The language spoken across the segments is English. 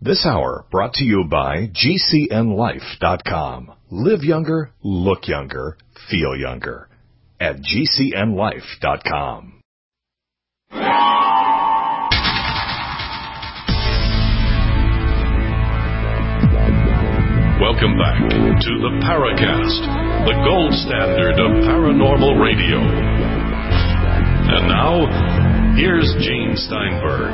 This hour brought to you by GCNLife.com. Live younger, look younger, feel younger. At GCNLife.com. Welcome back to the Paracast, the gold standard of paranormal radio. And now, here's Gene Steinberg.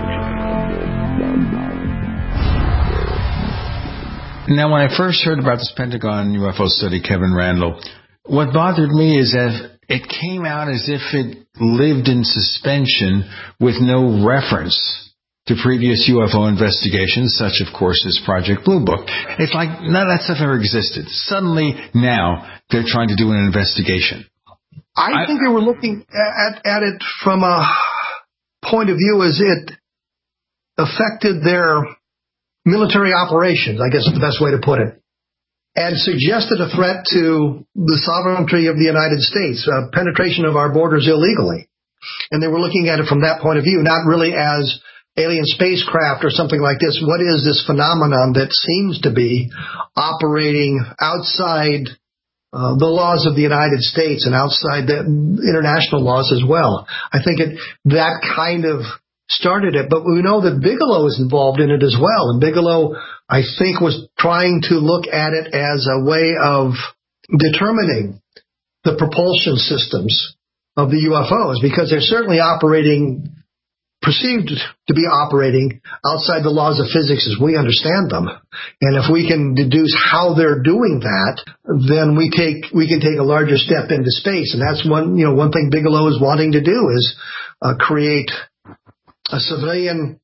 Now, when I first heard about this Pentagon UFO study, Kevin Randle, what bothered me is that it came out as if it lived in suspension with no reference to previous UFO investigations, such, of course, as Project Blue Book. It's like none of that stuff ever existed. Suddenly, now, they're trying to do an investigation. I think they were looking at it from a point of view as it affected their military operations, I guess is the best way to put it, and suggested a threat to the sovereignty of the United States, penetration of our borders illegally. And they were looking at it from that point of view, not really as alien spacecraft or something like this. What is this phenomenon that seems to be operating outside the laws of the United States and outside the international laws as well? I think that kind of started it, but we know that Bigelow is involved in it as well. And Bigelow, I think, was trying to look at it as a way of determining the propulsion systems of the UFOs, because they're certainly perceived to be operating outside the laws of physics as we understand them. And if we can deduce how they're doing that, then we can take a larger step into space. And that's one thing Bigelow is wanting to do is create a civilian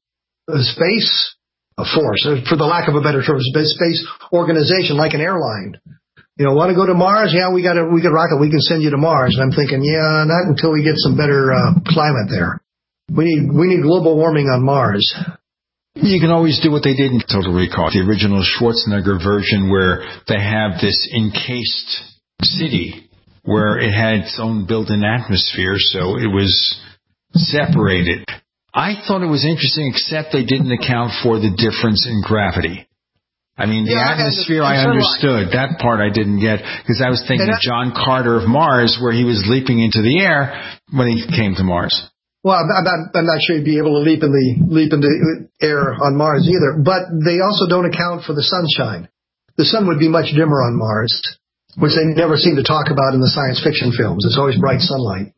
space force, for the lack of a better term, space organization like an airline. Want to go to Mars? Yeah, we got rocket. We can send you to Mars. And I'm thinking, yeah, not until we get some better climate there. We need global warming on Mars. You can always do what they did in Total Recall, the original Schwarzenegger version, where they have this encased city where it had its own built-in atmosphere, so it was separated. I thought it was interesting, except they didn't account for the difference in gravity. I mean, the atmosphere I understood. That part I didn't get, because I was thinking of John Carter of Mars, where he was leaping into the air when he came to Mars. Well, I'm not sure you'd be able to leap in the air on Mars either. But they also don't account for the sunshine. The sun would be much dimmer on Mars, which they never seem to talk about in the science fiction films. It's always bright sunlight.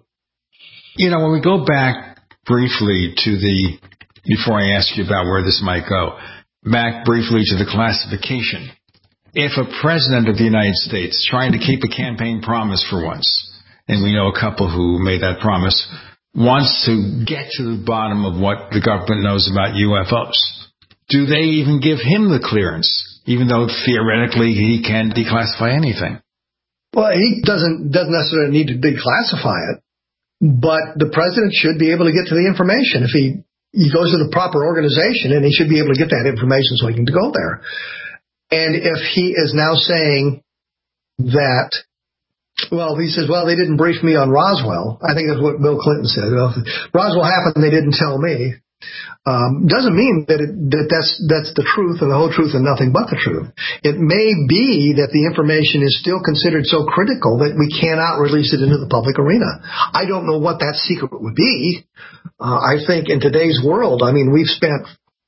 When we go back briefly before I ask you about where this might go, back briefly to the classification. If a president of the United States trying to keep a campaign promise for once, and we know a couple who made that promise, wants to get to the bottom of what the government knows about UFOs, do they even give him the clearance, even though theoretically he can declassify anything? Well, he doesn't necessarily need to declassify it. But the president should be able to get to the information. If he goes to the proper organization, and he should be able to get that information so he can go there. And if he is now saying that, he says, they didn't brief me on Roswell. I think that's what Bill Clinton said. Roswell happened, they didn't tell me. Doesn't mean that's the truth and the whole truth and nothing but the truth. It may be that the information is still considered so critical that we cannot release it into the public arena. I don't know what that secret would be. I think in today's world, we've spent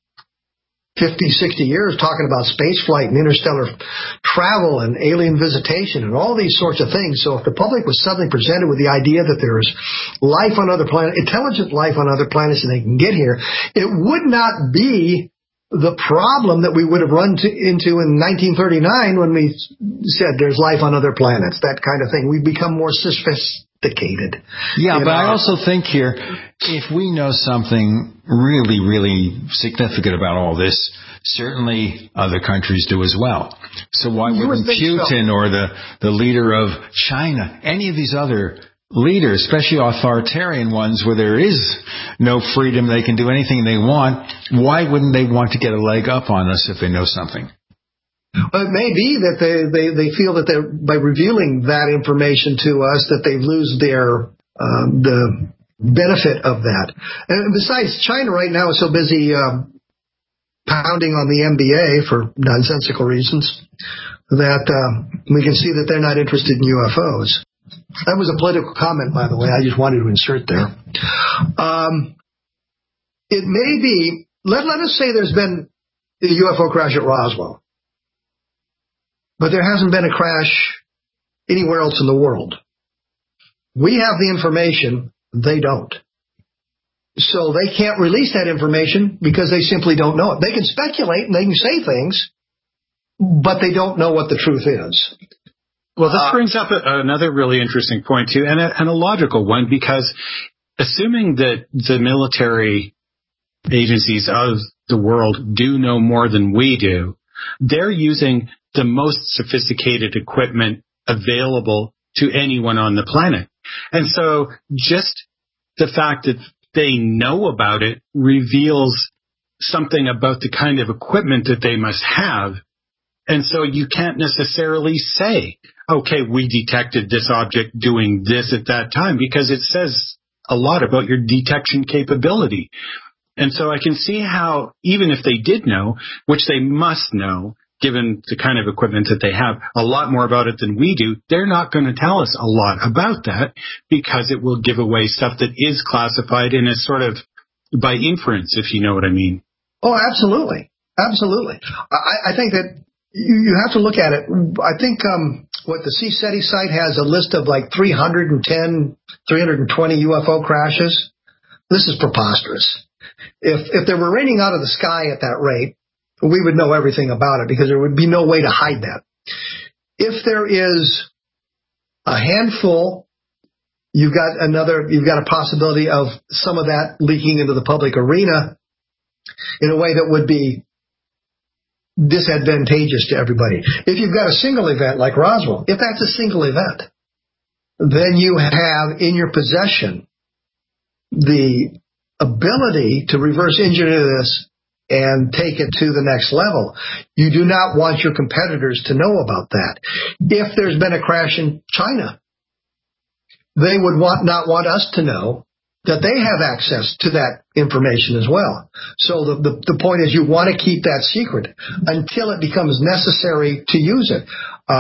50, 60 years talking about space flight and interstellar travel and alien visitation and all these sorts of things. So if the public was suddenly presented with the idea that there is life on other planets, intelligent life on other planets, and they can get here, it would not be the problem that we would have run into in 1939 when we said there's life on other planets, that kind of thing. We've become more sophisticated. Yeah, but I also think here, if we know something really, really significant about all this, certainly other countries do as well. So why wouldn't Putin or the leader of China, any of these other leaders, especially authoritarian ones where there is no freedom, they can do anything they want, why wouldn't they want to get a leg up on us if they know something? Well, it may be that they feel that by revealing that information to us that they lose their the benefit of that. And besides, China right now is so busy pounding on the NBA for nonsensical reasons, that we can see that they're not interested in UFOs. That was a political comment, by the way. I just wanted to insert there. It may be, let us say there's been a UFO crash at Roswell, but there hasn't been a crash anywhere else in the world. We have the information, they don't. So they can't release that information because they simply don't know it. They can speculate and they can say things, but they don't know what the truth is. Well, this brings up another really interesting point, too, and a logical one, because assuming that the military agencies of the world do know more than we do, they're using the most sophisticated equipment available to anyone on the planet. And so just the fact that they know about it reveals something about the kind of equipment that they must have. And so you can't necessarily say, okay, we detected this object doing this at that time, because it says a lot about your detection capability. And so I can see how, even if they did know, which they must know, given the kind of equipment that they have, a lot more about it than we do, they're not going to tell us a lot about that, because it will give away stuff that is classified and is sort of by inference, if you know what I mean. Oh, absolutely. Absolutely. I think that you have to look at it. I think what the CSETI site has a list of like 310, 320 UFO crashes. This is preposterous. If they were raining out of the sky at that rate, we would know everything about it, because there would be no way to hide that. If there is a handful, you've got a possibility of some of that leaking into the public arena in a way that would be disadvantageous to everybody. If you've got a single event like Roswell, if that's a single event, then you have in your possession the ability to reverse engineer this and take it to the next level. You do not want your competitors to know about that. If there's been a crash in China, they would not want us to know that they have access to that information as well. So the point is, you want to keep that secret until it becomes necessary to use it.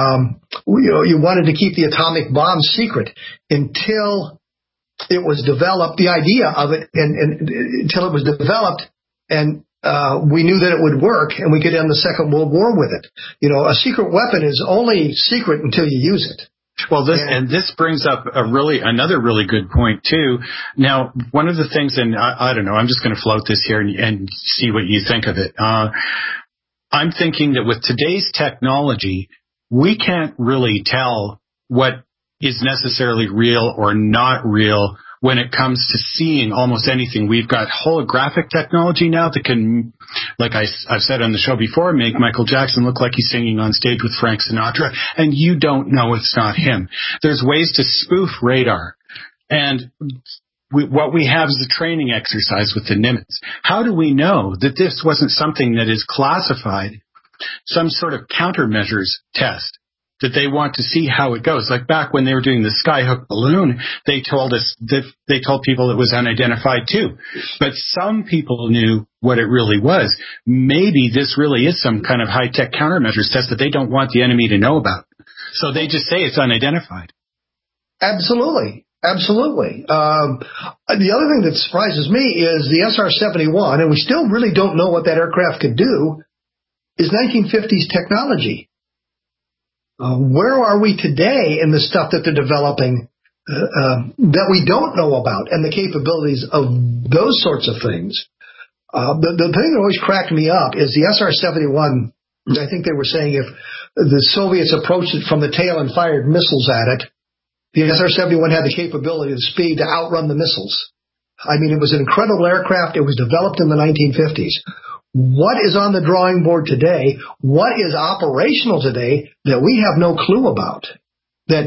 You wanted to keep the atomic bomb secret until it was developed, the idea of it, and until it was developed, and we knew that it would work, and we could end the Second World War with it. A secret weapon is only secret until you use it. Well, this brings up another really good point too. Now, one of the things, and I don't know, I'm just going to float this here and see what you think of it. I'm thinking that with today's technology, we can't really tell what is necessarily real or not real when it comes to seeing almost anything. We've got holographic technology now that can, like I've said on the show before, make Michael Jackson look like he's singing on stage with Frank Sinatra, and you don't know it's not him. There's ways to spoof radar. And what we have is a training exercise with the Nimitz. How do we know that this wasn't something that is classified, some sort of countermeasures test, that they want to see how it goes? Like back when they were doing the Skyhook balloon, they told people it was unidentified too. But some people knew what it really was. Maybe this really is some kind of high-tech countermeasures test that they don't want the enemy to know about. So they just say it's unidentified. Absolutely. Absolutely. The other thing that surprises me is the SR-71, and we still really don't know what that aircraft could do, is 1950s technology. Where are we today in the stuff that they're developing that we don't know about, and the capabilities of those sorts of things? The thing that always cracked me up is the SR-71. I think they were saying if the Soviets approached it from the tail and fired missiles at it, the SR-71 had the capability, the speed to outrun the missiles. I mean, it was an incredible aircraft. It was developed in the 1950s. What is on the drawing board today? What is operational today that we have no clue about? That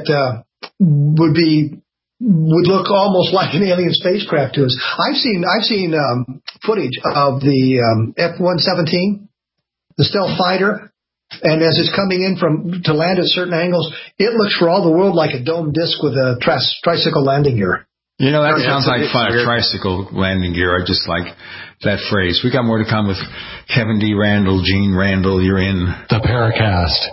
would look almost like an alien spacecraft to us. I've seen footage of the F-117, the stealth fighter, and as it's coming in to land at certain angles, it looks for all the world like a domed disc with a tricycle landing gear. You know, that sounds like fire tricycle landing gear. I just like that phrase. We got more to come with Kevin D. Randle, Gene Randall. You're in the Paracast.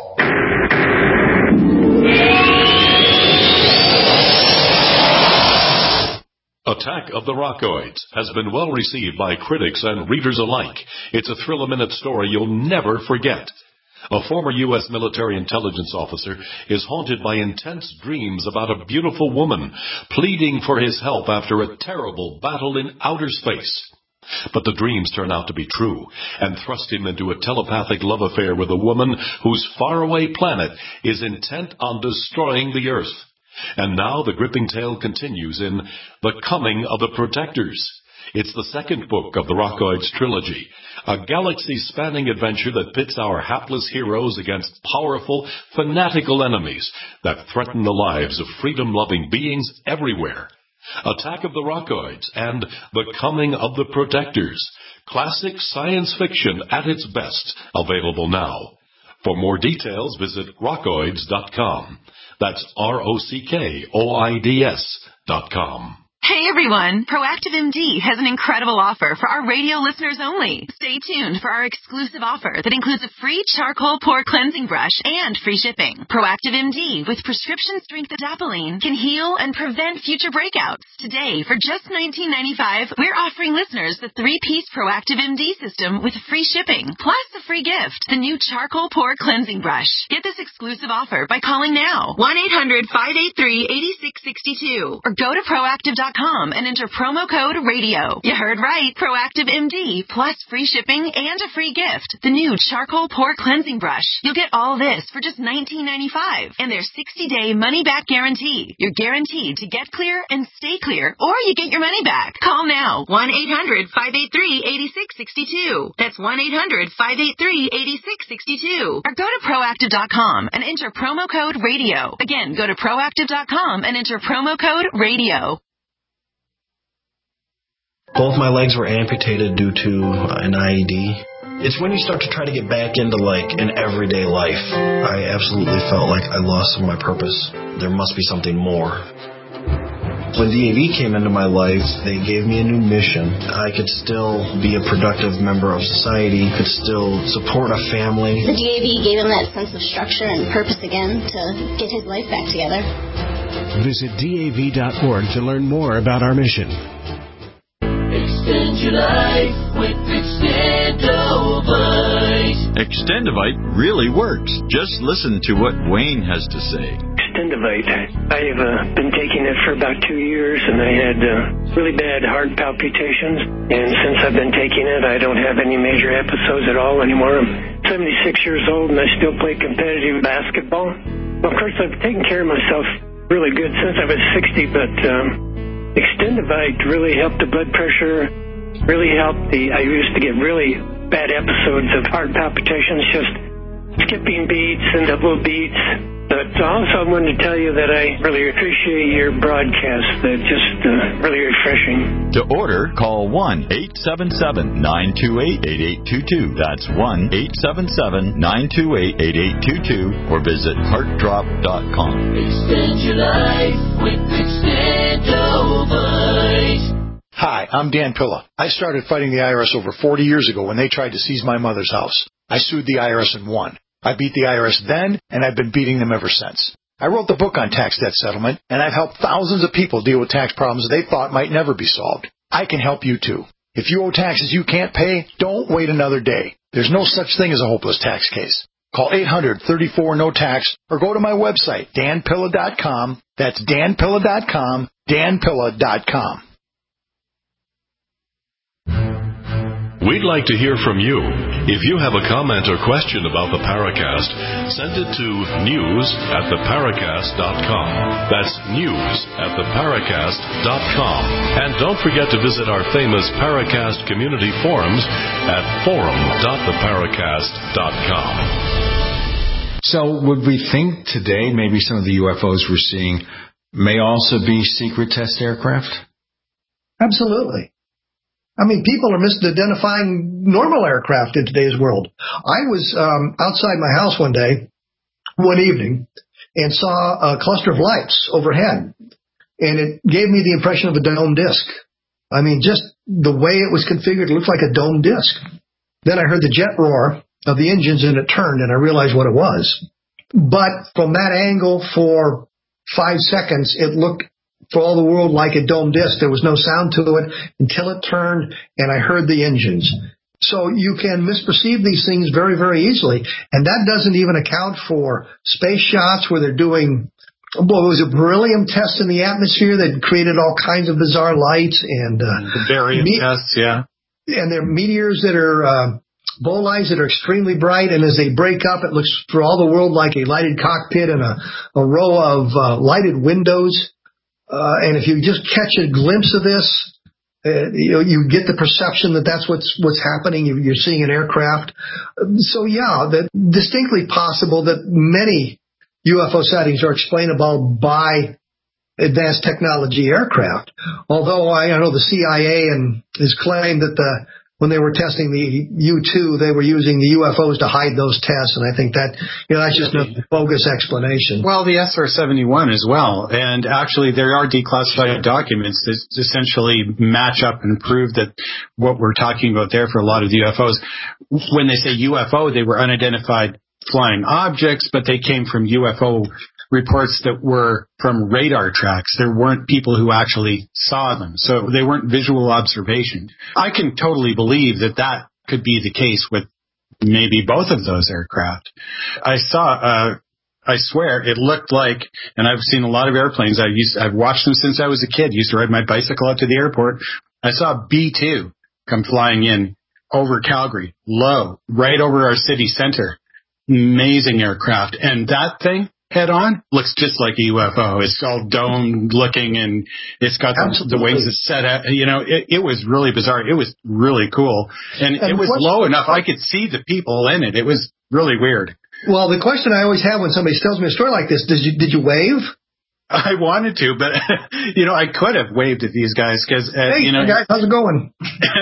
Attack of the Rockoids has been well received by critics and readers alike. It's a thrill-a-minute story you'll never forget. A former U.S. military intelligence officer is haunted by intense dreams about a beautiful woman pleading for his help after a terrible battle in outer space. But the dreams turn out to be true and thrust him into a telepathic love affair with a woman whose faraway planet is intent on destroying the Earth. And now the gripping tale continues in The Coming of the Protectors. It's the second book of the Rockoids trilogy, a galaxy-spanning adventure that pits our hapless heroes against powerful, fanatical enemies that threaten the lives of freedom-loving beings everywhere. Attack of the Rockoids and The Coming of the Protectors. Classic science fiction at its best, available now. For more details, visit rockoids.com. That's ROCKOIDS.com. Hey everyone, Proactive MD has an incredible offer for our radio listeners only. Stay tuned for our exclusive offer that includes a free charcoal pore cleansing brush and free shipping. Proactive MD with prescription strength adapalene can heal and prevent future breakouts. Today, for just $19.95, we're offering listeners the 3-piece Proactive MD system with free shipping, plus a free gift, the new charcoal pore cleansing brush. Get this exclusive offer by calling now, 1-800-583-8662, or go to proactive.com and enter promo code RADIO. You heard right. Proactive MD plus free shipping and a free gift. The new charcoal pore cleansing brush. You'll get all this for just $19.95 and their 60-day money-back guarantee. You're guaranteed to get clear and stay clear, or you get your money back. Call now. 1-800-583-8662. That's 1-800-583-8662. Or go to proactive.com and enter promo code RADIO. Again, go to proactive.com and enter promo code RADIO. Both my legs were amputated due to an IED. It's when you start to try to get back into, an everyday life. I absolutely felt like I lost some of my purpose. There must be something more. When DAV came into my life, they gave me a new mission. I could still be a productive member of society, could still support a family. The DAV gave him that sense of structure and purpose again to get his life back together. Visit DAV.org to learn more about our mission. Extend your life with Extendovite. Extendovite really works. Just listen to what Wayne has to say. Extendovite. I've been taking it for about 2 years, and I had really bad heart palpitations. And since I've been taking it, I don't have any major episodes at all anymore. I'm 76 years old, and I still play competitive basketball. Well, of course, I've taken care of myself really good since I was 60, but Extendovite really helped the blood pressure, really helped I used to get really bad episodes of heart palpitations, just skipping beats and double beats. But also I wanted to tell you that I really appreciate your broadcast. They're just really refreshing. To order, call 1-877-928-8822. That's 1-877-928-8822 or visit heartdrop.com. Extend your life with Extendovite. Hi, I'm Dan Pilla. I started fighting the IRS over 40 years ago when they tried to seize my mother's house. I sued the IRS and won. I beat the IRS then, and I've been beating them ever since. I wrote the book on tax debt settlement, and I've helped thousands of people deal with tax problems they thought might never be solved. I can help you too. If you owe taxes you can't pay, don't wait another day. There's no such thing as a hopeless tax case. Call 800-34-NO-TAX or go to my website, danpilla.com. That's danpilla.com, danpilla.com. We'd like to hear from you. If you have a comment or question about the Paracast, send it to news@theparacast.com. That's news@theparacast.com. And don't forget to visit our famous Paracast community forums at forum.theparacast.com. So would we think today maybe some of the UFOs we're seeing may also be secret test aircraft? Absolutely. I mean, people are misidentifying normal aircraft in today's world. I was outside my house one day, one evening, and saw a cluster of lights overhead. and it gave me the impression of a dome disk. I mean, just the way it was configured, it looked like a dome disk. Then I heard the jet roar of the engines, and it turned, and I realized what it was. But from that angle, for 5 seconds, it looked for all the world like a dome disk. There was no sound to it until it turned, and I heard the engines. So you can misperceive these things very, very easily. And that doesn't even account for space shots where they're doing, well, it was a beryllium test in the atmosphere that created all kinds of bizarre lights and the barium tests, yeah. And there are meteors that are bolides that are extremely bright, and as they break up, it looks for all the world like a lighted cockpit and a row of lighted windows. And if you just catch a glimpse of this, you get the perception that that's what's happening. You're seeing an aircraft. So yeah, that distinctly possible that many UFO sightings are explainable by advanced technology aircraft. Although I know the CIA has claimed that when they were testing the U-2, they were using the UFOs to hide those tests, and I think that that's just a bogus explanation. Well, the SR-71 as well, and actually there are declassified documents that essentially match up and prove that what we're talking about there for a lot of the UFOs. When they say UFO, they were unidentified flying objects, but they came from UFO reports that were from radar tracks. There weren't people who actually saw them, so they weren't visual observation. I can totally believe that could be the case with maybe both of those aircraft. I swear it looked like, and I've seen a lot of airplanes. I've watched them since I was a kid. Used to ride my bicycle out to the airport. I saw B-2 come flying in over Calgary, low, right over our city center. Amazing aircraft. And that thing, head on, looks just like a UFO. It's all dome looking, and it's got the wings set out. It was really bizarre. It was really cool. And it was low enough I could see the people in it. It was really weird. Well, the question I always have when somebody tells me a story like this, did you wave? I wanted to, but, I could have waved at these guys because, hey, guys, how's it going?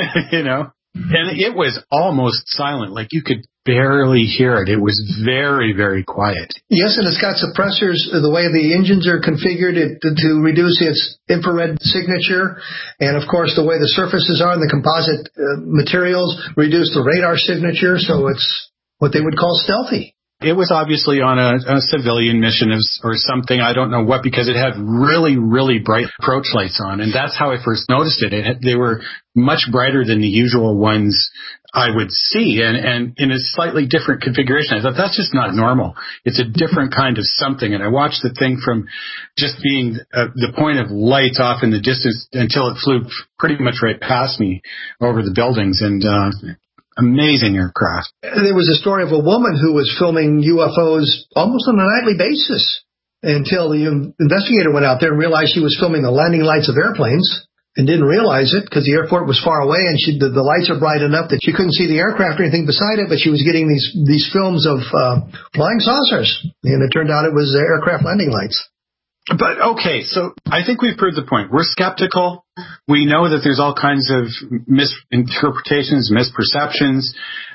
And it was almost silent. Like you could barely hear it. It was very, very quiet. Yes, and it's got suppressors, the way the engines are configured to reduce its infrared signature. And, of course, the way the surfaces are and the composite materials reduce the radar signature. So it's what they would call stealthy. It was obviously on a civilian mission or something. I don't know what, because it had really, really bright approach lights on. And that's how I first noticed it. They were much brighter than the usual ones I would see, and in a slightly different configuration. I thought, that's just not normal. It's a different kind of something. And I watched the thing from just being the point of lights off in the distance until it flew pretty much right past me over the buildings. And amazing aircraft. There was a story of a woman who was filming UFOs almost on a nightly basis until the investigator went out there and realized she was filming the landing lights of airplanes and didn't realize it because the airport was far away, and the lights are bright enough that she couldn't see the aircraft or anything beside it, but she was getting these films of flying saucers, and it turned out it was aircraft landing lights. But, okay, so I think we've proved the point. We're skeptical. We know that there's all kinds of misinterpretations, misperceptions,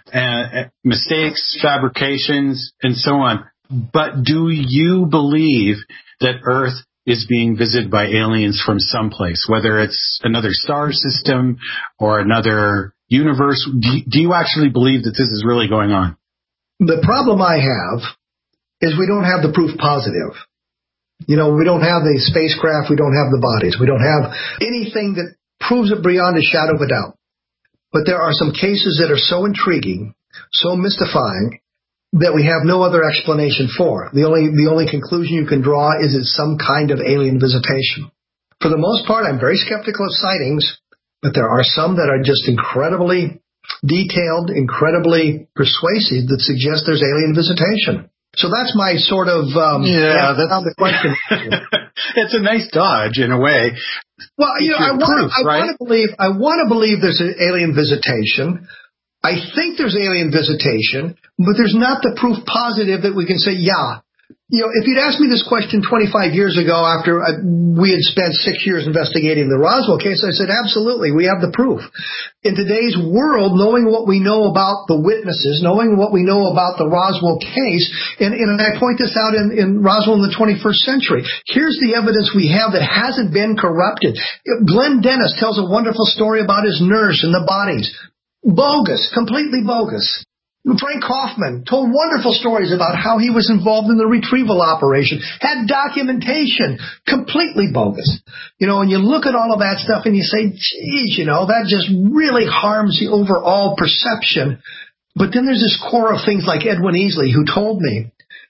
mistakes, fabrications, and so on. But do you believe that Earth is being visited by aliens from someplace, whether it's another star system or another universe? Do you actually believe that this is really going on? The problem I have is we don't have the proof positive. We don't have the spacecraft. We don't have the bodies. We don't have anything that proves it beyond a shadow of a doubt. But there are some cases that are so intriguing, so mystifying, that we have no other explanation for. The only conclusion you can draw is it's some kind of alien visitation. For the most part, I'm very skeptical of sightings, but there are some that are just incredibly detailed, incredibly persuasive that suggest there's alien visitation. So that's my sort of that's the question. It's a nice dodge in a way. Well, I want to believe there's an alien visitation. I think there's alien visitation, but there's not the proof positive that we can say, yeah, If you'd asked me this question 25 years ago after we had spent 6 years investigating the Roswell case, I said, absolutely, we have the proof. In today's world, knowing what we know about the witnesses, knowing what we know about the Roswell case, and I point this out in Roswell in the 21st century, here's the evidence we have that hasn't been corrupted. Glenn Dennis tells a wonderful story about his nurse and the bodies. Bogus, completely bogus. Frank Kaufman told wonderful stories about how he was involved in the retrieval operation, had documentation, completely bogus. And you look at all of that stuff and you say, geez, that just really harms the overall perception. But then there's this core of things like Edwin Easley, who told me,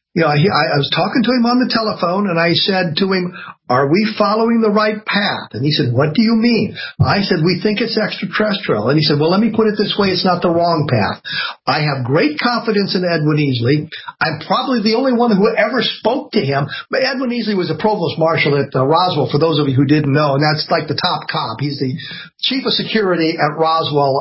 I was talking to him on the telephone and I said to him, are we following the right path? And he said, what do you mean? I said, we think it's extraterrestrial. And he said, well, let me put it this way. It's not the wrong path. I have great confidence in Edwin Easley. I'm probably the only one who ever spoke to him. But Edwin Easley was a provost marshal at Roswell, for those of you who didn't know. And that's like the top cop. He's the chief of security at Roswell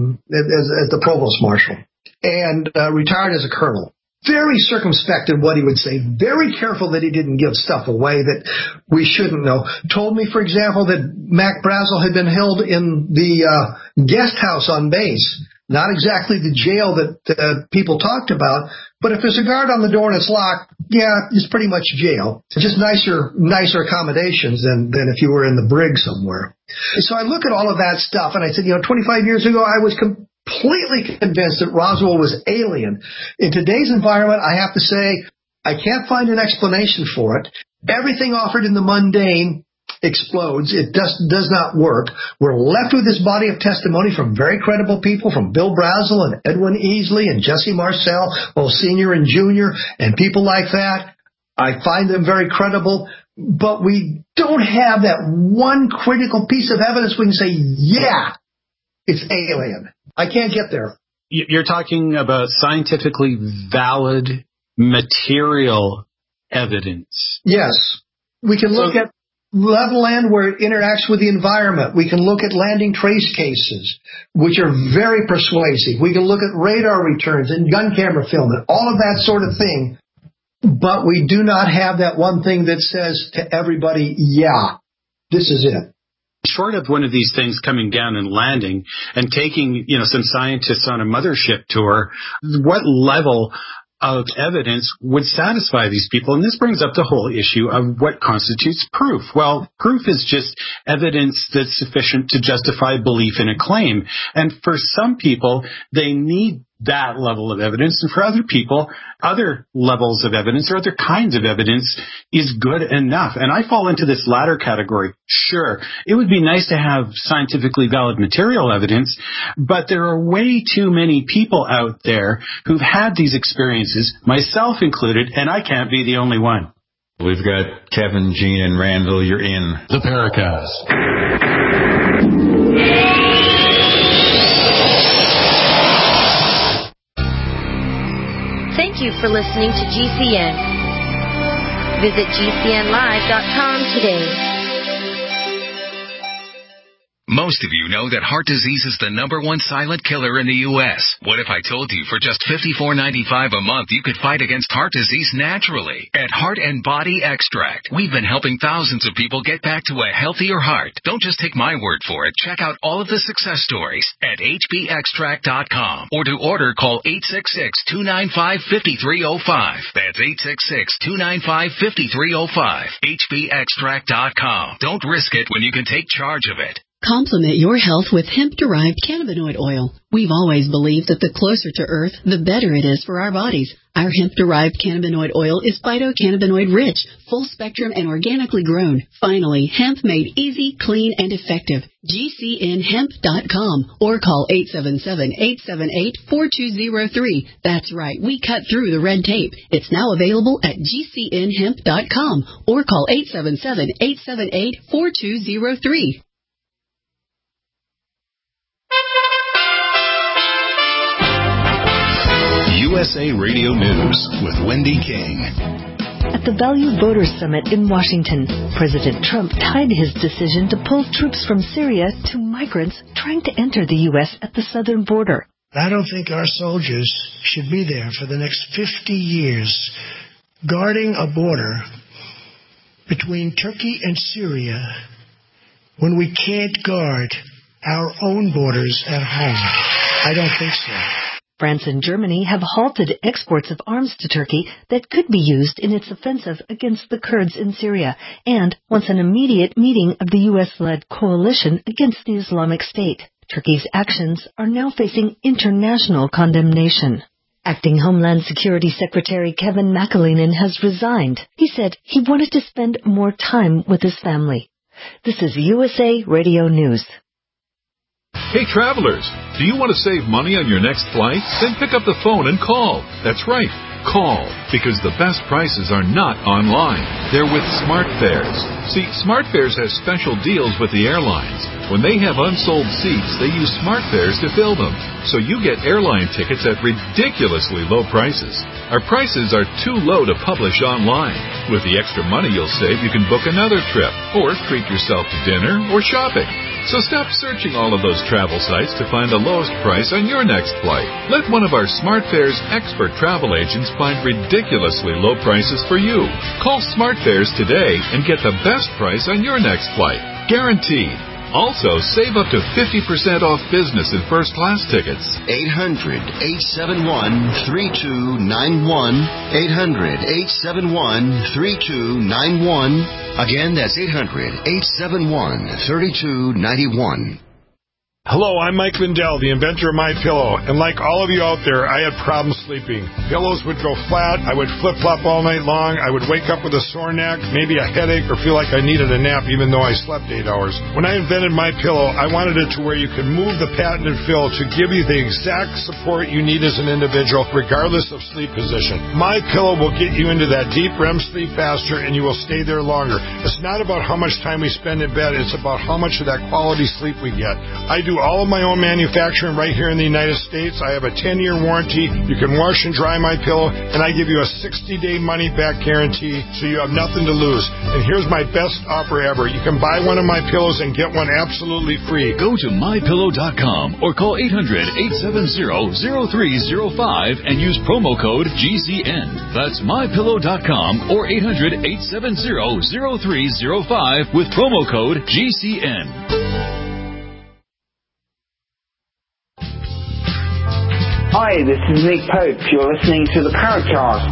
as the provost marshal, and retired as a colonel. Very circumspect in what he would say, very careful that he didn't give stuff away that we shouldn't know. Told me, for example, that Mac Brazel had been held in the guest house on base. Not exactly the jail that people talked about, but if there's a guard on the door and it's locked, yeah, it's pretty much jail. It's just nicer accommodations than if you were in the brig somewhere. So I look at all of that stuff and I said, 25 years ago I was completely convinced that Roswell was alien. In today's environment, I have to say, I can't find an explanation for it. Everything offered in the mundane explodes. It does not work. We're left with this body of testimony from very credible people, from Bill Brazel and Edwin Easley and Jesse Marcel, both senior and junior, and people like that. I find them very credible, but we don't have that one critical piece of evidence we can say, yeah, it's alien. I can't get there. You're talking about scientifically valid material evidence. Yes. We can look at level land where it interacts with the environment. We can look at landing trace cases, which are very persuasive. We can look at radar returns and gun camera film and all of that sort of thing. But we do not have that one thing that says to everybody, yeah, this is it. Short of one of these things coming down and landing and taking, some scientists on a mothership tour, what level of evidence would satisfy these people? And this brings up the whole issue of what constitutes proof. Well, proof is just evidence that's sufficient to justify belief in a claim. And for some people, they need that level of evidence, and for other people, other levels of evidence or other kinds of evidence is good enough. And I fall into this latter category. Sure, it would be nice to have scientifically valid material evidence, but there are way too many people out there who've had these experiences, myself included, and I can't be the only one. We've got Kevin, Gene, and Randall. You're in the Paracast. Thank you for listening to GCN. Visit GCNlive.com today. Most of you know that heart disease is the #1 silent killer in the U.S. What if I told you for just $54.95 a month you could fight against heart disease naturally? At Heart and Body Extract, we've been helping thousands of people get back to a healthier heart. Don't just take my word for it. Check out all of the success stories at hbextract.com. Or to order, call 866-295-5305. That's 866-295-5305. hbextract.com. Don't risk it when you can take charge of it. Complement your health with hemp-derived cannabinoid oil. We've always believed that the closer to Earth, the better it is for our bodies. Our hemp-derived cannabinoid oil is phytocannabinoid-rich, full-spectrum, and organically grown. Finally, hemp made easy, clean, and effective. GCNhemp.com or call 877-878-4203. That's right, we cut through the red tape. It's now available at GCNhemp.com or call 877-878-4203. USA Radio News with Wendy King. At the Value Voters Summit in Washington, President Trump tied his decision to pull troops from Syria to migrants trying to enter the U.S. at the southern border. I don't think our soldiers should be there for the next 50 years guarding a border between Turkey and Syria when we can't guard our own borders at home? I don't think so. France and Germany have halted exports of arms to Turkey that could be used in its offensive against the Kurds in Syria, and wants an immediate meeting of the U.S.-led coalition against the Islamic State. Turkey's actions are now facing international condemnation. Acting Homeland Security Secretary Kevin McAleenan has resigned. He said he wanted to spend more time with his family. This is USA Radio News. Hey travelers, do you want to save money on your next flight? Then pick up the phone and call. That's right, call, because the best prices are not online. They're with SmartFares. See, SmartFares has special deals with the airlines. When they have unsold seats, they use SmartFares to fill them. So you get airline tickets at ridiculously low prices. Our prices are too low to publish online. With the extra money you'll save, you can book another trip, or treat yourself to dinner or shopping. So stop searching all of those travel sites to find the lowest price on your next flight. Let one of our SmartFares expert travel agents find ridiculously low prices for you. Call SmartFares today and get the best price on your next flight. Guaranteed. Also, save up to 50% off business and first-class tickets. 800-871-3291. 800-871-3291. Again, that's 800-871-3291. Hello, I'm Mike Lindell, the inventor of MyPillow, and like all of you out there, I had problems sleeping. Pillows would go flat, I would flip-flop all night long, I would wake up with a sore neck, maybe a headache, or feel like I needed a nap even though I slept 8 hours. When I invented MyPillow, I wanted it to where you could move the patented fill to give you the exact support you need as an individual, regardless of sleep position. MyPillow will get you into that deep REM sleep faster, and you will stay there longer. It's not about how much time we spend in bed, it's about how much of that quality sleep we get. I do all of my own manufacturing right here in the United States. I have a 10-year warranty. You can wash and dry my pillow, and I give you a 60-day money-back guarantee, so you have nothing to lose. And here's my best offer ever. You can buy one of my pillows and get one absolutely free. Go to MyPillow.com or call 800-870-0305 and use promo code GCN. That's MyPillow.com or 800-870-0305 with promo code GCN. Hi, this is Nick Pope. You're listening to the Paracast.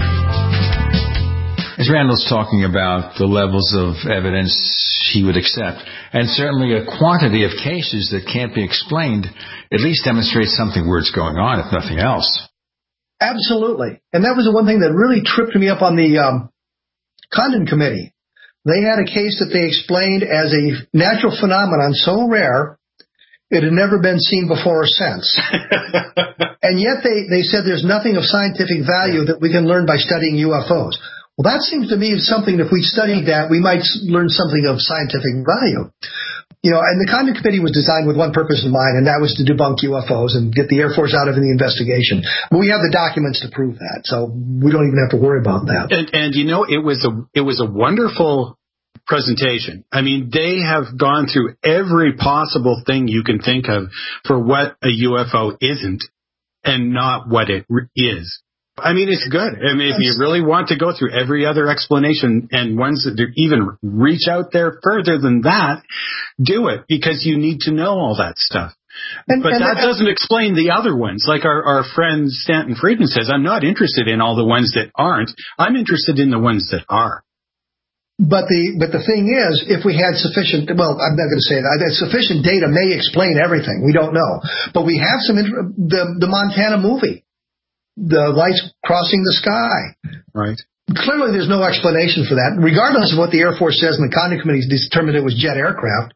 As Randall's talking about the levels of evidence he would accept, and certainly a quantity of cases that can't be explained, at least demonstrates something where it's going on, if nothing else. Absolutely. And that was the one thing that really tripped me up on the Condon Committee. They had a case that they explained as a natural phenomenon so rare it had never been seen before or since. And yet they said there's nothing of scientific value that we can learn by studying UFOs. Well, that seems to me something, if we studied that, we might learn something of scientific value. You know, and the Condon Committee was designed with one purpose in mind, and that was to debunk UFOs and get the Air Force out of the investigation. But we have the documents to prove that, so we don't even have to worry about that. And you know, it was a wonderful presentation. I mean, they have gone through every possible thing you can think of for what a UFO isn't and not what it is. I mean, it's good. I mean, if you really want to go through every other explanation and ones that even reach out there further than that, do it, because you need to know all that stuff. But that doesn't explain the other ones. Like our friend Stanton Friedman says, I'm not interested in all the ones that aren't. I'm interested in the ones that are. But the thing is, if we had sufficient, well, I'm not going to say that sufficient data may explain everything. We don't know, but we have the Montana movie, the lights crossing the sky. Right. Clearly, there's no explanation for that, regardless of what the Air Force says. And the Condon Committee determined it was jet aircraft.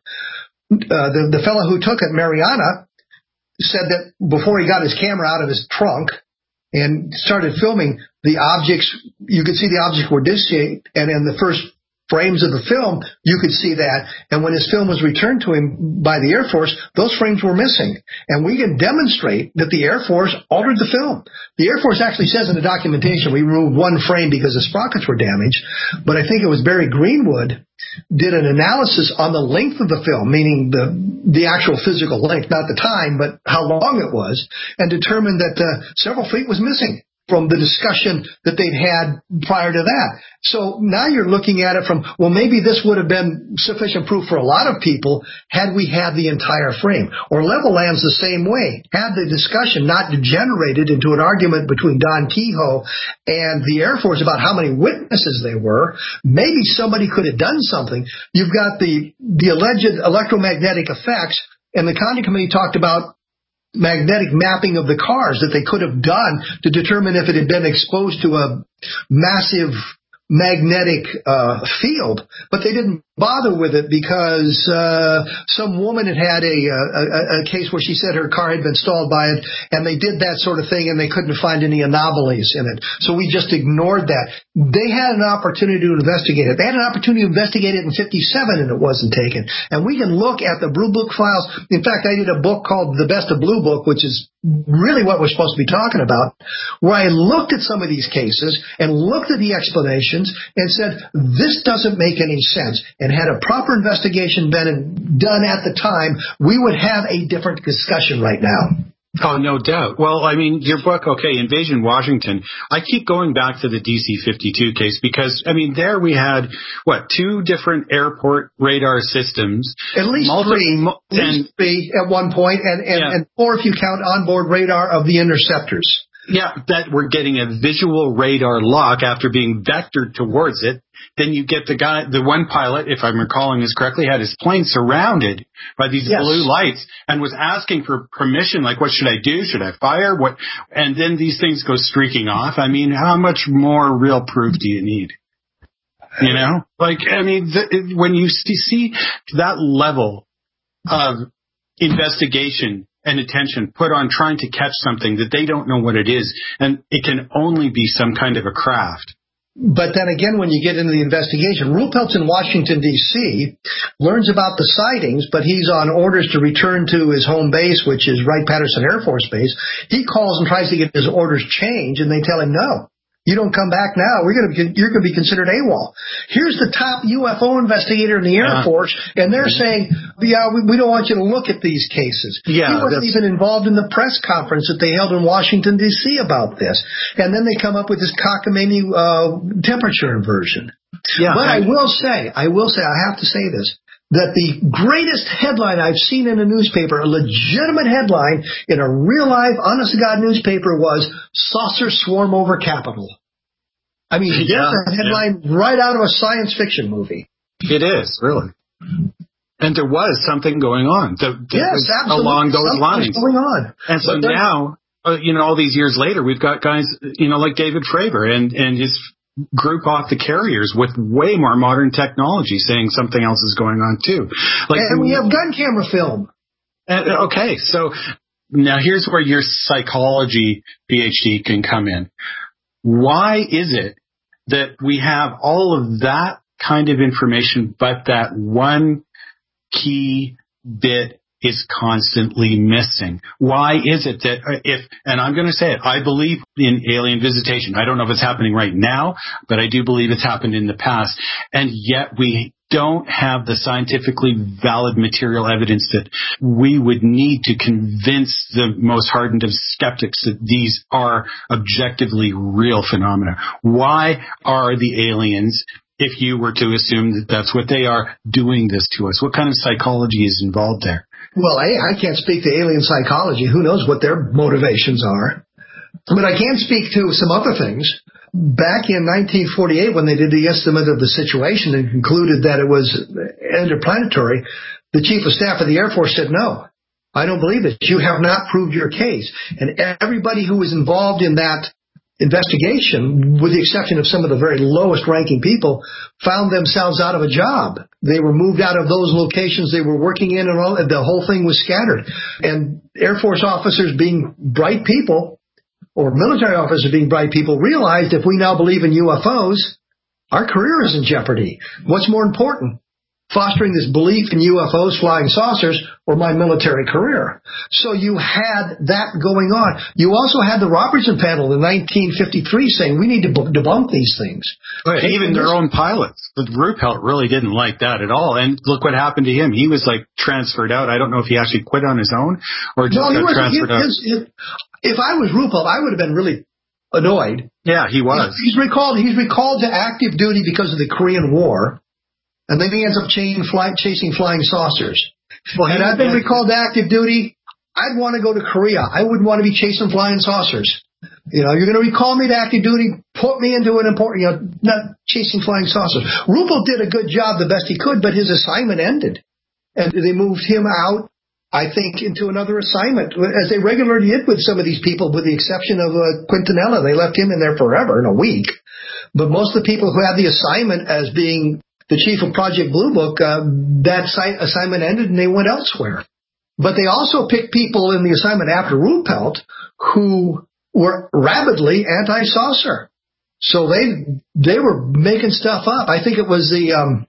The fellow who took it, Mariana, said that before he got his camera out of his trunk and started filming, the objects, you could see the objects were distinct, and in the first frames of the film, you could see that. And when his film was returned to him by the Air Force, those frames were missing. And we can demonstrate that the Air Force altered the film. The Air Force actually says in the documentation, we removed one frame because the sprockets were damaged. But I think it was Barry Greenwood did an analysis on the length of the film, meaning the actual physical length, not the time, but how long it was, and determined that several feet was missing from the discussion that they'd had prior to that. So now you're looking at it from, well, maybe this would have been sufficient proof for a lot of people had we had the entire frame. Or Level Land's the same way. Had the discussion not degenerated into an argument between Don Kehoe and the Air Force about how many witnesses there were, maybe somebody could have done something. You've got the alleged electromagnetic effects, and the Condon Committee talked about magnetic mapping of the cars that they could have done to determine if it had been exposed to a massive magnetic field, but they didn't bother with it because some woman had a case where she said her car had been stalled by it, and they did that sort of thing, and they couldn't find any anomalies in it. So we just ignored that. They had an opportunity to investigate it. They had an opportunity to investigate it in 57, and it wasn't taken. And we can look at the Blue Book files. In fact, I did a book called The Best of Blue Book, which is really what we're supposed to be talking about, where I looked at some of these cases and looked at the explanations and said, this doesn't make any sense. And had a proper investigation been done at the time, we would have a different discussion right now. Oh, no doubt. Well, I mean, your book, okay, Invasion Washington, I keep going back to the DC-52 case because, I mean, there we had, 2 different airport radar systems. At least three at one point, and 4 if you count onboard radar of the interceptors. Yeah, that we're getting a visual radar lock after being vectored towards it. Then you get the one pilot, if I'm recalling this correctly, had his plane surrounded by these blue lights and was asking for permission, like, what should I do? Should I fire? What? And then these things go streaking off. I mean, how much more real proof do you need? You know? Like, I mean, when you see that level of investigation and attention put on trying to catch something that they don't know what it is, and it can only be some kind of a craft. But then again, when you get into the investigation, Ruppelt's in Washington, D.C., learns about the sightings, but he's on orders to return to his home base, which is Wright-Patterson Air Force Base. He calls and tries to get his orders changed, and they tell him, no, you don't come back now. You're going to be considered AWOL. Here's the top UFO investigator in the Air Force, and they're saying, we don't want you to look at these cases. He wasn't even involved in the press conference that they held in Washington, D.C. about this. And then they come up with this cockamamie temperature inversion. Yeah, but I have to say this, that the greatest headline I've seen in a newspaper, a legitimate headline in a real life, honest-to-God newspaper, was Saucer Swarm Over Capitol. I mean, that's a headline right out of a science fiction movie. It is, really. And there was something going on. Yes, absolutely. Along those lines. Going on. And so now, all these years later, we've got guys, like David Fravor and his group off the carriers with way more modern technology saying something else is going on too. And we have gun camera film. Okay, so now here's where your psychology PhD can come in. Why is it that we have all of that kind of information, but that one key bit is constantly missing? Why is it that and I'm going to say it, I believe in alien visitation. I don't know if it's happening right now, but I do believe it's happened in the past. And yet we don't have the scientifically valid material evidence that we would need to convince the most hardened of skeptics that these are objectively real phenomena. Why are the aliens, if you were to assume that that's what they are, doing this to us? What kind of psychology is involved there? Well, I can't speak to alien psychology. Who knows what their motivations are? But I can speak to some other things. Back in 1948, when they did the estimate of the situation and concluded that it was interplanetary, the Chief of Staff of the Air Force said, no, I don't believe it. You have not proved your case. And everybody who was involved in that investigation, with the exception of some of the very lowest ranking people, found themselves out of a job. They were moved out of those locations they were working in, and the whole thing was scattered. And Air Force officers, being bright people, or military officers being bright people, realized if we now believe in UFOs, our career is in jeopardy. What's more important? Fostering this belief in UFOs, flying saucers, or my military career. So you had that going on. You also had the Robertson panel in 1953 saying we need to debunk these things. Right. Even their own pilots. But Ruppelt really didn't like that at all. And look what happened to him. He was transferred out. I don't know if he actually quit on his own or just got transferred out. If I was Ruppelt, I would have been really annoyed. Yeah, he was. He's recalled to active duty because of the Korean War, and then he ends up chasing flying saucers. Well, and I've been recalled to active duty. I'd want to go to Korea. I wouldn't want to be chasing flying saucers. You're going to recall me to active duty, put me into an important, not chasing flying saucers. Ruppelt did a good job, the best he could, but his assignment ended. And they moved him out, I think, into another assignment, as they regularly did with some of these people, with the exception of Quintanilla. They left him in there forever, in a week. But most of the people who had the assignment as being the chief of Project Blue Book, that assignment ended and they went elsewhere. But they also picked people in the assignment after Ruppelt who were rabidly anti-saucer. So they were making stuff up. I think it was the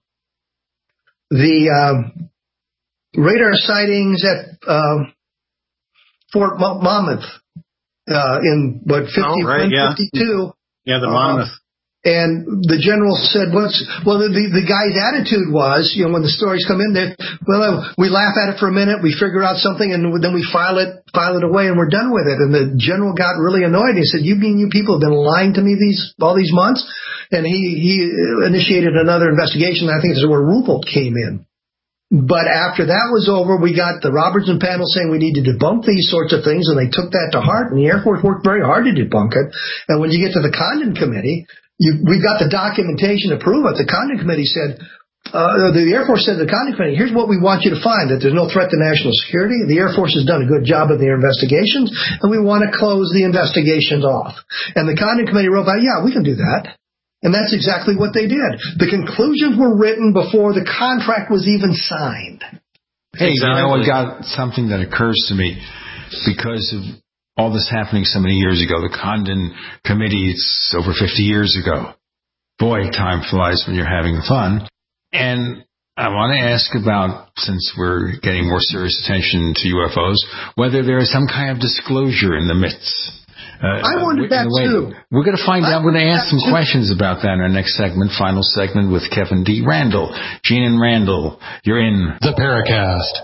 radar sightings at Fort Monmouth in 52. Yeah, the Monmouth. And the general said, the guy's attitude was, when the stories come in, we laugh at it for a minute, we figure out something, and then we file it away, and we're done with it. And the general got really annoyed. He said, you people have been lying to me all these months? And he initiated another investigation. I think this is where Ruppelt came in. But after that was over, we got the Robertson panel saying we need to debunk these sorts of things, and they took that to heart, and the Air Force worked very hard to debunk it. And when you get to the Condon Committee, we got the documentation to prove it. The Condon Committee said, the Air Force said to the Condon Committee, here's what we want you to find, that there's no threat to national security. The Air Force has done a good job of their investigations, and we want to close the investigations off. And the Condon Committee wrote back, yeah, we can do that. And that's exactly what they did. The conclusions were written before the contract was even signed. Hey, I got something that occurs to me because of all this happening so many years ago. The Condon Committee, it's over 50 years ago. Boy, time flies when you're having fun. And I want to ask about, since we're getting more serious attention to UFOs, whether there is some kind of disclosure in the myths. I wondered that too. We're going to find out. We're going to ask some questions about that in our next segment, final segment with Kevin D. Randall. Gene and Randall, you're in the Paracast.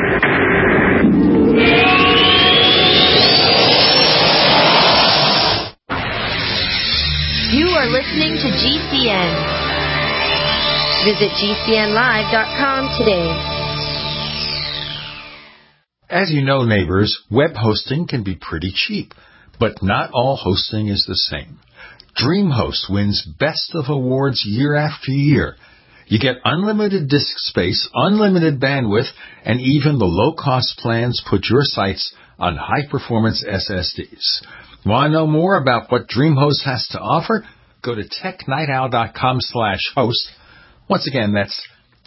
You are listening to GCN. Visit GCNlive.com today. As you know, neighbors, web hosting can be pretty cheap, but not all hosting is the same. DreamHost wins Best of Awards year after year. You get unlimited disk space, unlimited bandwidth, and even the low-cost plans put your sites on high-performance SSDs. Want to know more about what DreamHost has to offer? Go to technightowl.com/host. Once again, that's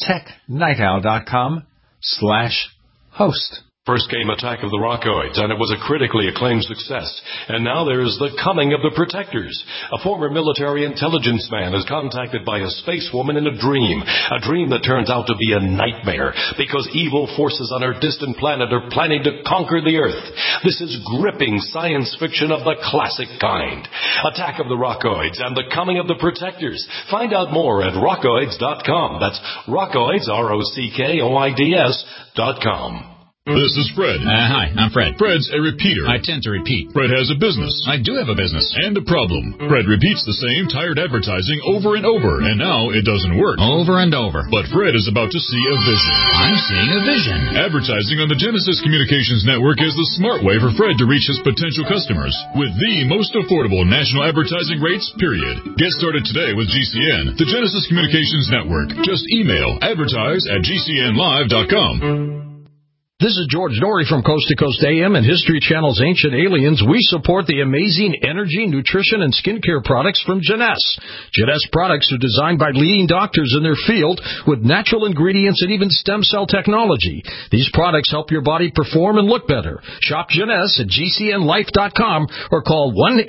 technightowl.com/host. First came Attack of the Rockoids, and it was a critically acclaimed success. And now there's The Coming of the Protectors. A former military intelligence man is contacted by a space woman in a dream that turns out to be a nightmare, because evil forces on her distant planet are planning to conquer the Earth. This is gripping science fiction of the classic kind. Attack of the Rockoids and The Coming of the Protectors. Find out more at rockoids.com. That's Rockoids, ROCKOIDS.com. This is Fred. Hi, I'm Fred. Fred's a repeater. I tend to repeat. Fred has a business. I do have a business. And a problem. Fred repeats the same tired advertising over and over, and now it doesn't work. Over and over. But Fred is about to see a vision. I'm seeing a vision. Advertising on the Genesis Communications Network is the smart way for Fred to reach his potential customers with the most affordable national advertising rates, period. Get started today with GCN, the Genesis Communications Network. Just email advertise@gcnlive.com. This is George Norrie from Coast to Coast AM and History Channel's Ancient Aliens. We support the amazing energy, nutrition, and skincare products from Jeunesse. Jeunesse products are designed by leading doctors in their field with natural ingredients and even stem cell technology. These products help your body perform and look better. Shop Jeunesse at GCNlife.com or call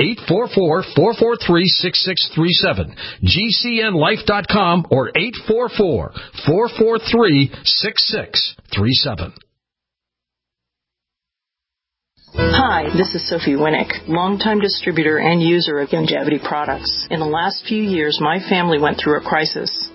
1-844-443-6637. GCNlife.com or 844-443-6637. Hi, this is Sophie Winnick, longtime distributor and user of Longevity products. In the last few years, my family went through a crisis.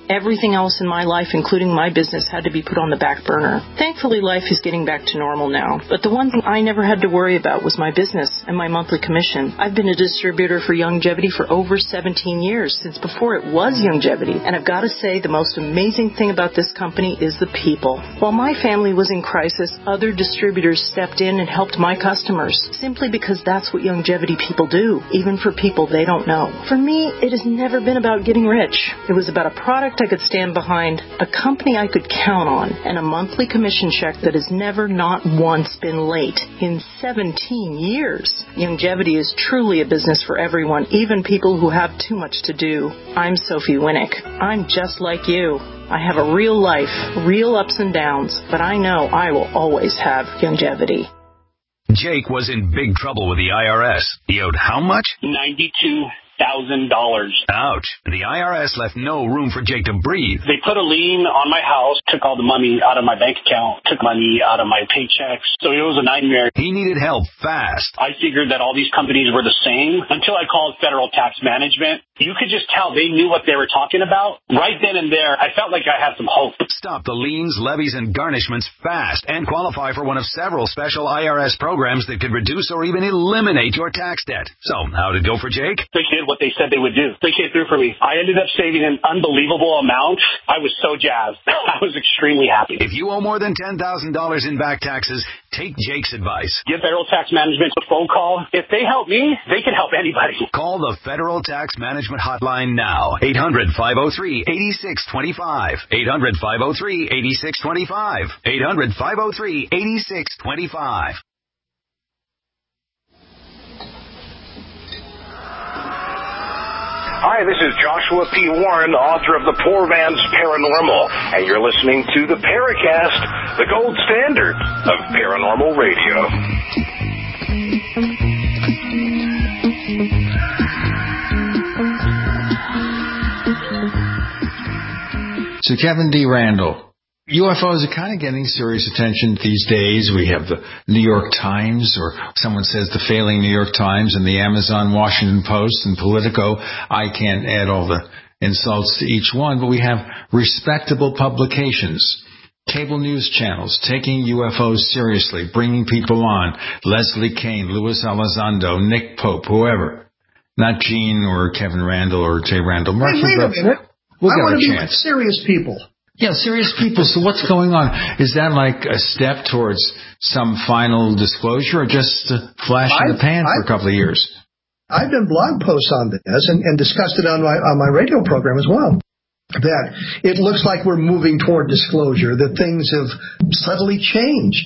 everything else in my life, including my business, had to be put on the back burner. Thankfully, life is getting back to normal now. But the one thing I never had to worry about was my business and my monthly commission. I've been a distributor for Youngevity for over 17 years, since before it was Youngevity. And I've got to say, the most amazing thing about this company is the people. While my family was in crisis, other distributors stepped in and helped my customers, simply because that's what Youngevity people do, even for people they don't know. For me, it has never been about getting rich. It was about a product I could stand behind, a company I could count on, and a monthly commission check that has never, not once, been late in 17 years. Youngevity is truly a business for everyone, even people who have too much to do. I'm Sophie Winnick. I'm just like you. I have a real life, real ups and downs, but I know I will always have Youngevity. Jake was in big trouble with the IRS. He owed how much? $92,000. Ouch. The IRS left no room for Jake to breathe. They put a lien on my house, took all the money out of my bank account, took money out of my paychecks. So it was a nightmare. He needed help fast. I figured that all these companies were the same until I called Federal Tax Management. You could just tell they knew what they were talking about. Right then and there, I felt like I had some hope. Stop the liens, levies, and garnishments fast and qualify for one of several special IRS programs that could reduce or even eliminate your tax debt. So, how'd it go for Jake? They did what they said they would do. They came through for me. I ended up saving an unbelievable amount. I was so jazzed. I was extremely happy. If you owe more than $10,000 in back taxes, take Jake's advice. Give Federal Tax Management a phone call. If they help me, they can help anybody. Call the Federal Tax Management Hotline now. 800-503-8625. 800-503-8625. 800-503-8625. Hi, this is Joshua P. Warren, author of The Poor Man's Paranormal, and you're listening to the Paracast, the gold standard of paranormal radio. So Kevin D. Randall, UFOs are kind of getting serious attention these days. We have the New York Times, or someone says the failing New York Times, and the Amazon, Washington Post, and Politico. I can't add all the insults to each one, but we have respectable publications, cable news channels taking UFOs seriously, bringing people on. Leslie Kean, Louis Elizondo, Nick Pope, whoever. Not Gene or Kevin Randall or Jay Randall Murphy. Wait a minute. We'll I want to be chance. with serious people. Yeah, serious people. So what's going on? Is that like a step towards some final disclosure, or just a flash in the pan for a couple of years? I've done blog posts on this and discussed it on my radio program as well. That it looks like we're moving toward disclosure, that things have subtly changed.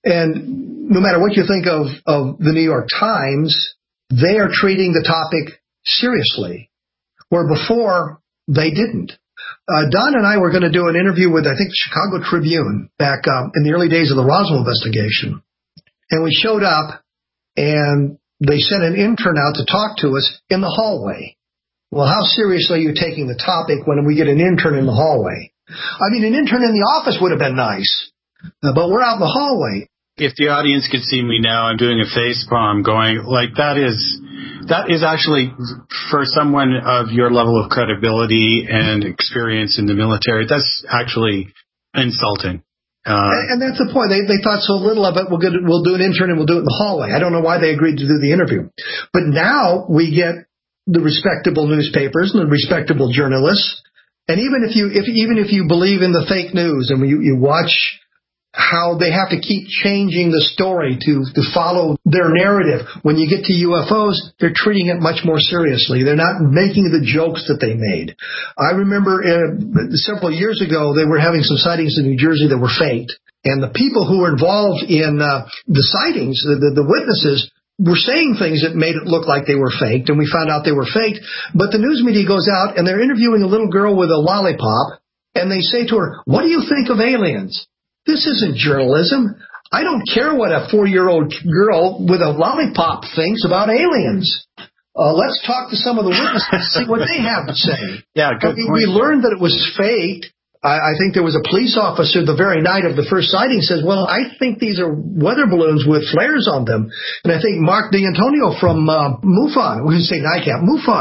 And no matter what you think of the New York Times, they are treating the topic seriously, where before they didn't. Don and I were going to do an interview with, I think, the Chicago Tribune back in the early days of the Roswell investigation. And we showed up, and they sent an intern out to talk to us in the hallway. Well, how seriously are you taking the topic when we get an intern in the hallway? I mean, an intern in the office would have been nice, but we're out in the hallway. If the audience could see me now, I'm doing a face palm going, like, that is actually, for someone of your level of credibility and experience in the military, that's actually insulting. And that's the point. They thought so little of it. We'll do an intern and we'll do it in the hallway. I don't know why they agreed to do the interview. But now we get the respectable newspapers and the respectable journalists. And even if you believe in the fake news and you watch how they have to keep changing the story to follow their narrative. When you get to UFOs, they're treating it much more seriously. They're not making the jokes that they made. I remember several years ago, they were having some sightings in New Jersey that were faked. And the people who were involved in the sightings, the witnesses, were saying things that made it look like they were faked, and we found out they were faked. But the news media goes out, and they're interviewing a little girl with a lollipop, and they say to her, "What do you think of aliens?" This isn't journalism. I don't care what a 4-year-old girl with a lollipop thinks about aliens. Let's talk to some of the witnesses and see what they have to say. Yeah, good point. We learned that it was faked. I think there was a police officer the very night of the first sighting says, well, I think these are weather balloons with flares on them. And I think Mark D'Antonio from MUFON, we can say NICAP, MUFON,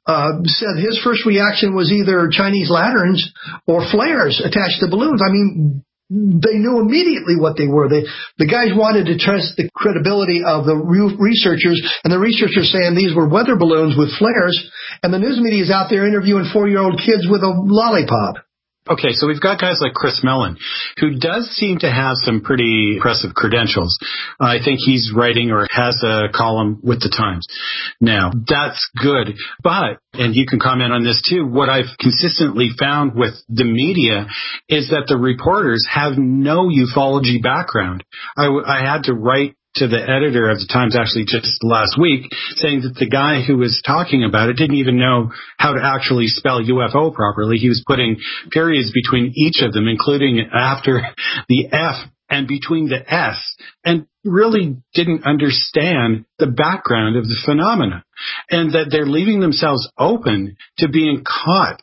said his first reaction was either Chinese lanterns or flares attached to balloons. I mean, they knew immediately what they were. The guys wanted to test the credibility of the researchers, and the researchers saying these were weather balloons with flares, and the news media is out there interviewing 4-year-old kids with a lollipop. Okay, so we've got guys like Chris Mellon, who does seem to have some pretty impressive credentials. I think he's writing or has a column with the Times. Now, that's good, but, and you can comment on this too, what I've consistently found with the media is that the reporters have no ufology background. I had to write to the editor of the Times actually just last week saying that the guy who was talking about it didn't even know how to actually spell UFO properly. He was putting periods between each of them, including after the F and between the S, and really didn't understand the background of the phenomena, and that they're leaving themselves open to being caught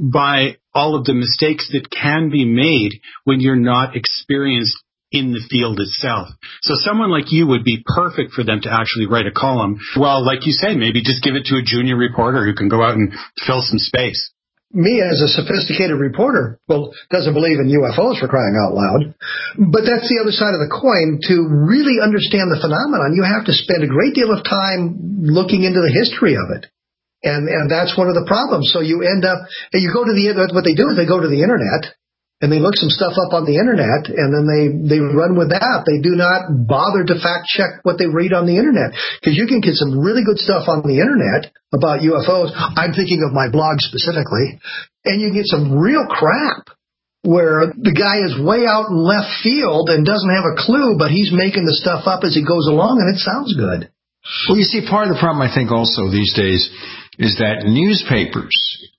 by all of the mistakes that can be made when you're not experienced in the field itself. So someone like you would be perfect for them to actually write a column. Well, like you say, maybe just give it to a junior reporter who can go out and fill some space. Me, as a sophisticated reporter, doesn't believe in UFOs, for crying out loud. But that's the other side of the coin. To really understand the phenomenon, you have to spend a great deal of time looking into the history of it. And that's one of the problems. So you end up, you go to what they do is they go to the internet, and they look some stuff up on the internet, and then they run with that. They do not bother to fact check what they read on the internet, because you can get some really good stuff on the internet about UFOs. I'm thinking of my blog specifically, and you get some real crap where the guy is way out in left field and doesn't have a clue, but he's making the stuff up as he goes along, and it sounds good. Well, you see, part of the problem I think also these days is that newspapers,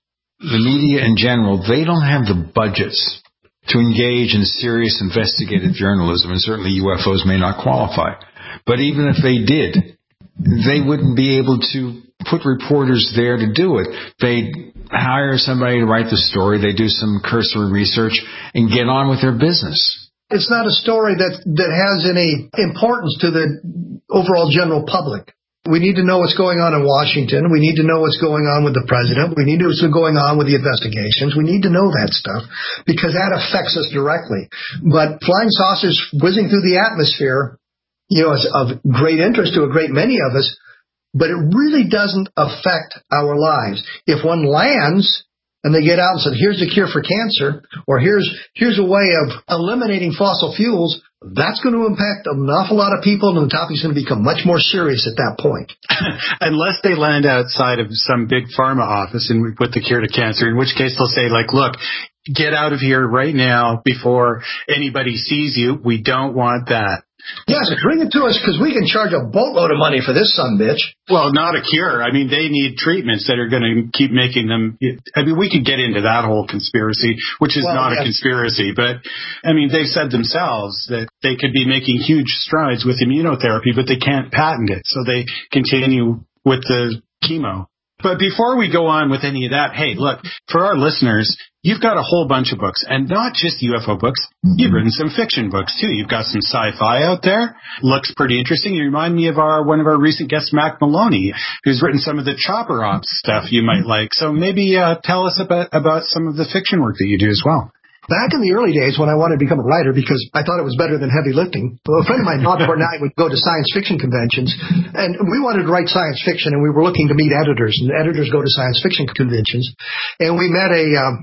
the media in general, they don't have the budgets to engage in serious investigative journalism, and certainly UFOs may not qualify. But even if they did, they wouldn't be able to put reporters there to do it. They'd hire somebody to write the story, they do some cursory research, and get on with their business. It's not a story that has any importance to the overall general public. We need to know what's going on in Washington. We need to know what's going on with the president. We need to know what's going on with the investigations. We need to know that stuff because that affects us directly. But flying saucers whizzing through the atmosphere, is of great interest to a great many of us, but it really doesn't affect our lives. If one lands and they get out and said, here's the cure for cancer, or here's a way of eliminating fossil fuels, that's going to impact an awful lot of people, and the topic's going to become much more serious at that point. Unless they land outside of some big pharma office and we put the cure to cancer, in which case they'll say, look, get out of here right now before anybody sees you. We don't want that. Yes, bring it to us because we can charge a boatload of money for this sumbitch. Well, not a cure. I mean, they need treatments that are going to keep making them. I mean, we could get into that whole conspiracy, which is not a conspiracy. But, I mean, they've said themselves that they could be making huge strides with immunotherapy, but they can't patent it. So they continue with the chemo. But before we go on with any of that, hey, look, for our listeners, you've got a whole bunch of books, and not just UFO books. You've written some fiction books, too. You've got some sci-fi out there. Looks pretty interesting. You remind me of one of our recent guests, Mac Maloney, who's written some of the chopper ops stuff you might like. So maybe tell us about some of the fiction work that you do as well. Back in the early days when I wanted to become a writer because I thought it was better than heavy lifting, a friend of mine, Bob Cornett, would go to science fiction conventions, and we wanted to write science fiction, and we were looking to meet editors, and editors go to science fiction conventions. And we met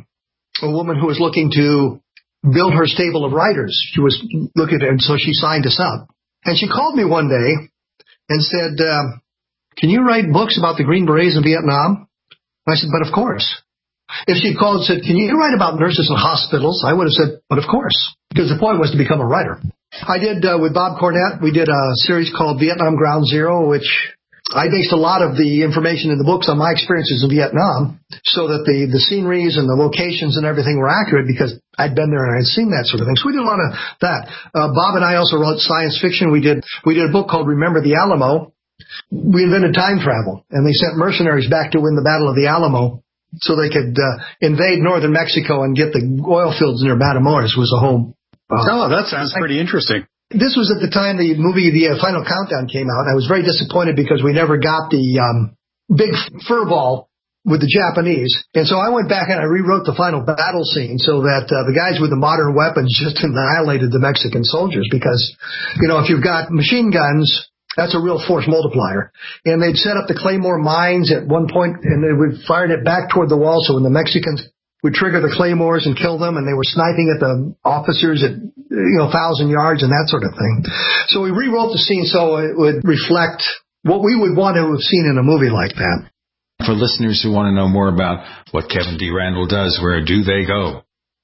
a woman who was looking to build her stable of writers. She was looking at it, and so she signed us up. And she called me one day and said, can you write books about the Green Berets in Vietnam? And I said, but of course. If she'd called and said, can you write about nurses in hospitals? I would have said, but of course, because the point was to become a writer. I did, with Bob Cornett, we did a series called Vietnam Ground Zero, which I based a lot of the information in the books on my experiences in Vietnam so that the sceneries and the locations and everything were accurate because I'd been there and I'd seen that sort of thing. So we did a lot of that. Bob and I also wrote science fiction. We did a book called Remember the Alamo. We invented time travel, and they sent mercenaries back to win the Battle of the Alamo so they could invade northern Mexico and get the oil fields near Matamoros was a whole... that sounds pretty interesting. This was at the time the movie The Final Countdown came out. I was very disappointed because we never got the big fur ball with the Japanese. And so I went back and I rewrote the final battle scene so that the guys with the modern weapons just annihilated the Mexican soldiers because, if you've got machine guns, that's a real force multiplier. And they'd set up the Claymore mines at one point and they would fire it back toward the wall. So when the Mexicans would trigger the Claymores and kill them, and they were sniping at the officers at 1,000 yards and that sort of thing. So we rewrote the scene so it would reflect what we would want to have seen in a movie like that. For listeners who want to know more about what Kevin D. Randle does, where do they go?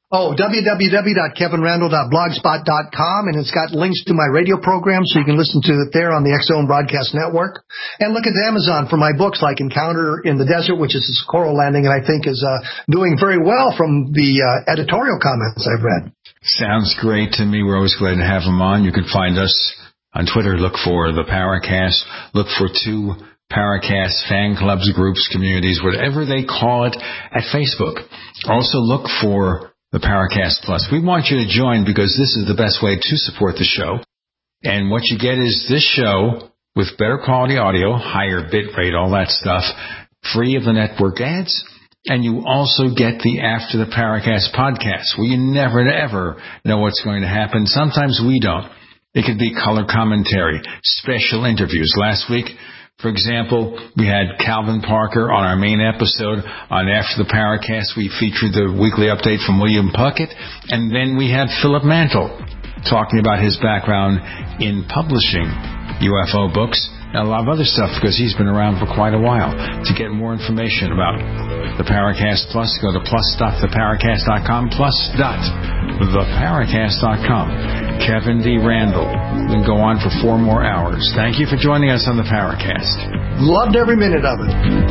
www.kevinrandle.blogspot.com, and it's got links to my radio program so you can listen to it there on the X-Zone Broadcast Network. And look at Amazon for my books like Encounter in the Desert, which is a Socorro landing, and I think is doing very well from the editorial comments I've read. Sounds great to me. We're always glad to have him on. You can find us on Twitter. Look for the Paracast. Look for 2 Paracast fan clubs, groups, communities, whatever they call it, at Facebook. Also look for the Paracast Plus. We want you to join because this is the best way to support the show. And what you get is this show with better quality audio, higher bit rate, all that stuff, free of the network ads. And you also get the After the Paracast podcast, where you never, ever know what's going to happen. Sometimes we don't. It could be color commentary, special interviews. Last week, for example, we had Calvin Parker on our main episode on After the Paracast. We featured the weekly update from William Puckett. And then we had Philip Mantle talking about his background in publishing UFO books and a lot of other stuff because he's been around for quite a while. To get more information about the Paracast Plus, go to plus.theparacast.com, plus.theparacast.com. Kevin D. Randle. Then go on for 4 more hours. Thank you for joining us on the Paracast. Loved every minute of it.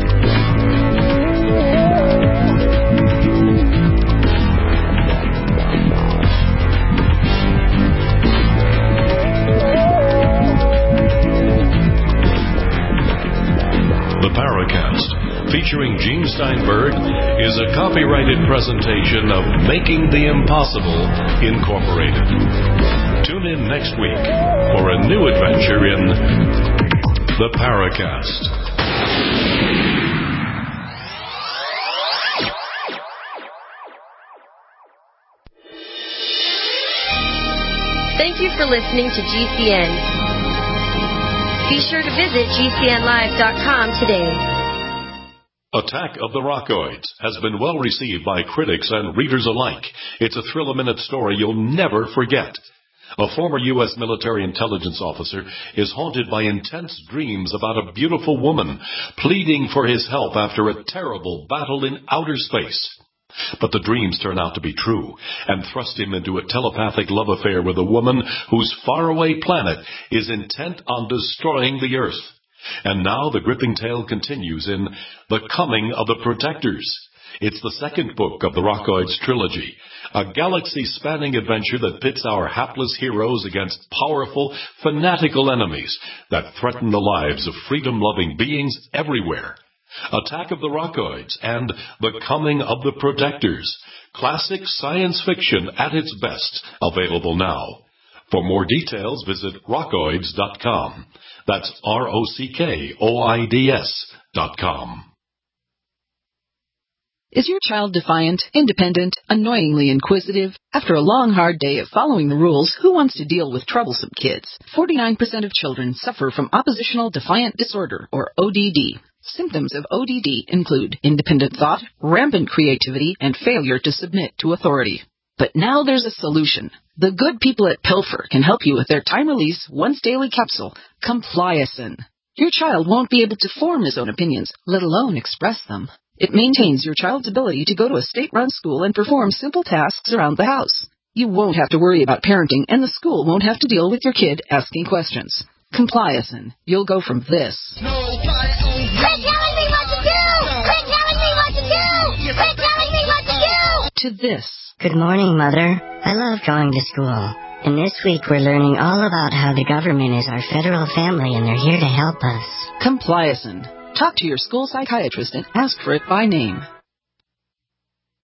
The Paracast, featuring Gene Steinberg, is a copyrighted presentation of Making the Impossible, Incorporated. Tune in next week for a new adventure in The Paracast. Thank you for listening to GCN. Be sure to visit GCNlive.com today. Attack of the Rockoids has been well received by critics and readers alike. It's a thrill-a-minute story you'll never forget. A former U.S. military intelligence officer is haunted by intense dreams about a beautiful woman pleading for his help after a terrible battle in outer space. But the dreams turn out to be true and thrust him into a telepathic love affair with a woman whose faraway planet is intent on destroying the Earth. And now the gripping tale continues in The Coming of the Protectors. It's the second book of the Rockoids trilogy, a galaxy-spanning adventure that pits our hapless heroes against powerful, fanatical enemies that threaten the lives of freedom-loving beings everywhere. Attack of the Rockoids and The Coming of the Protectors. Classic science fiction at its best. Available now. For more details, visit rockoids.com. That's ROCKOIDS.com. Is your child defiant, independent, annoyingly inquisitive? After a long, hard day of following the rules, who wants to deal with troublesome kids? 49% of children suffer from oppositional defiant disorder, or ODD. Symptoms of ODD include independent thought, rampant creativity, and failure to submit to authority. But now there's a solution. The good people at Pilfer can help you with their time-release, once-daily capsule, Compliacin. Your child won't be able to form his own opinions, let alone express them. It maintains your child's ability to go to a state-run school and perform simple tasks around the house. You won't have to worry about parenting, and the school won't have to deal with your kid asking questions. Compliacin. You'll go from this. Quit telling me what to do! Quit telling me what to do! Quit telling me what to do! To this. Good morning, Mother. I love going to school. And this week we're learning all about how the government is our federal family and they're here to help us. Compliacin. Talk to your school psychiatrist and ask for it by name.